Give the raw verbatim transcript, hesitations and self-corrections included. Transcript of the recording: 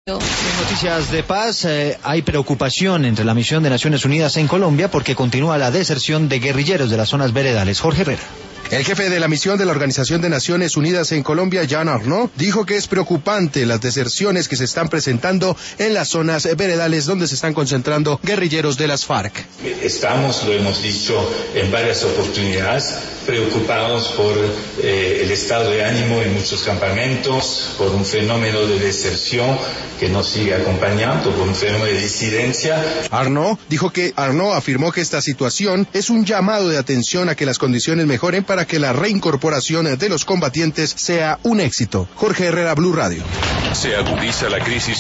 En noticias de paz, eh, hay preocupación entre la misión de Naciones Unidas en Colombia porque continúa la deserción de guerrilleros de las zonas veredales. Jorge Herrera. El jefe de la misión de la Organización de Naciones Unidas en Colombia, Jean Arnaud, dijo que es preocupante las deserciones que se están presentando en las zonas veredales donde se están concentrando guerrilleros de las FARC. Estamos, lo hemos dicho en varias oportunidades, preocupados por eh, el estado de ánimo en muchos campamentos, por un fenómeno de deserción que nos sigue acompañando, por un fenómeno de disidencia. Arnaud dijo que Arnaud afirmó que esta situación es un llamado de atención a que las condiciones mejoren para que la reincorporación de los combatientes sea un éxito. Jorge Herrera, Blue Radio. Se agudiza la crisis